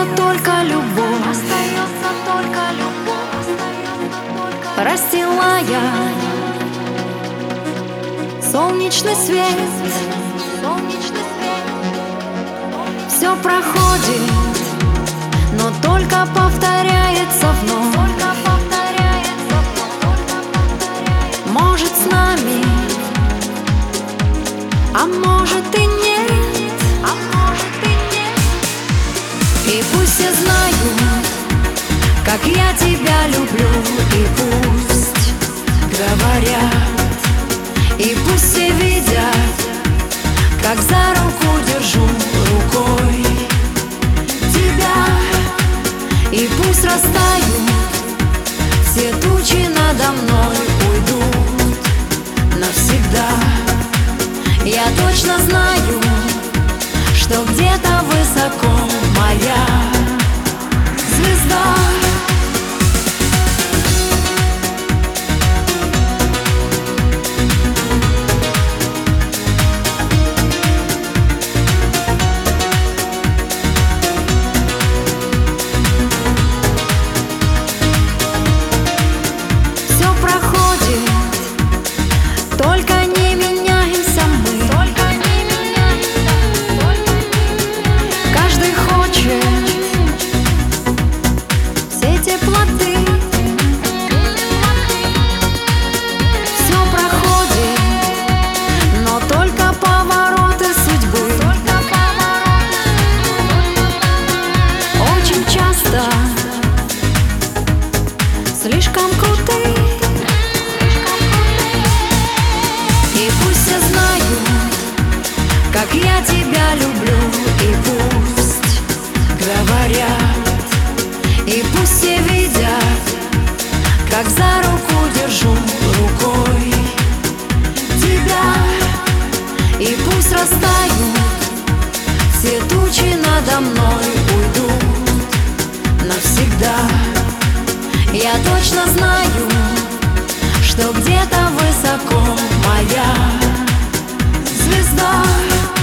остается только любовь, расстилая солнечный свет. Все проходит, но только повторяется вновь. Может, с нами, а может и нет. И пусть все знают, как я тебя люблю, и пусть говорят, и пусть все видят, как за руку держу рукой тебя. И пусть растают все тучи надо мной, уйдут навсегда. Я точно знаю, что где-то высоко моя звезда. Все проходит, только не меняемся мы. Каждый хочет все теплоты. Все проходит, но только повороты судьбы. Очень часто слишком крутые. И пусть все знают, как я тебя люблю, и пусть говорят, и пусть все видят, как за руку держу рукой тебя. И пусть растают все тучи надо мной, уйдут навсегда. Я точно знаю, что где-то высоко моя звезда.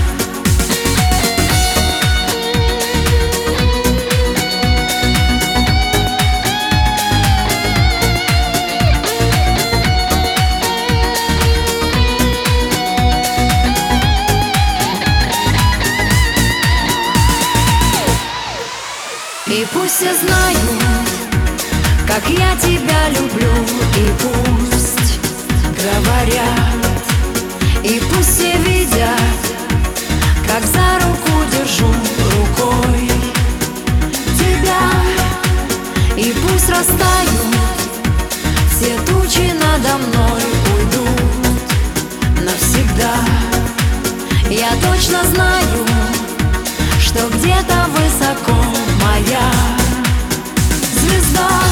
И пусть все знают, как я тебя люблю, и пусть говорят, и пусть все видят, как за руку держу рукой тебя. И пусть растают все тучи надо мной, уйдут навсегда. Я точно знаю, что где-то высоко моя звезда.